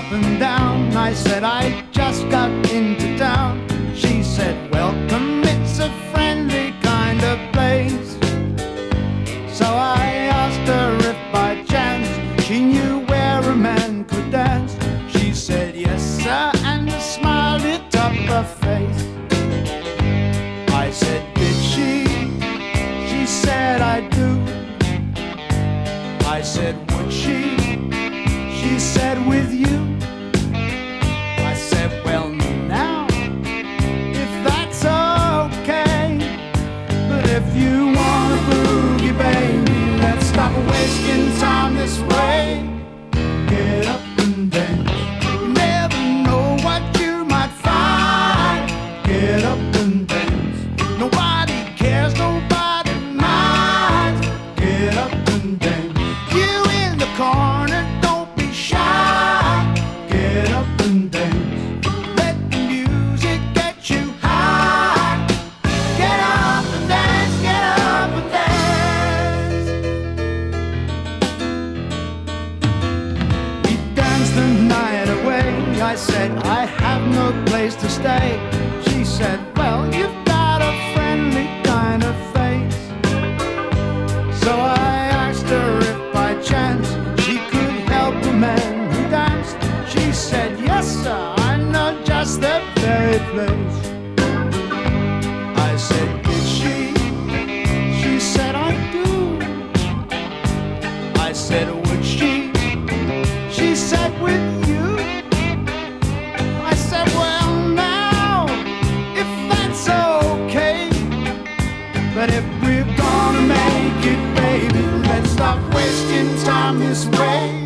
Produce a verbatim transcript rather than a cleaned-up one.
up and down. I said, I just got into town. She said, welcome, it's a friendly kind of place. So I asked her if by chance she knew where a man could dance. She said, yes, sir, and a smile lit up her face. I said, did she? She said, I do. I said, would she? She said, with you. I said, well, now, if that's okay. But if you want a boogie, baby, let's stop wasting time this way. Get up and dance. You never know what you might find. Get up and dance. Nobody cares, nobody minds. Get up and dance. You in the corner, don't be shy. Get up and dance. Let the music get you high. Get up and dance, get up and dance. We danced the night away. I said, I have no place to stay. She said, well, you've got a friendly kind of face. So I asked her if by chance she could help a man who danced. She said, yes, sir, I know just the very place. I said, did she? She said, I do. I said, would she? She said, with you. I said, well, now, if that's okay. But if we're gonna make it, baby, let's stop wasting time this way.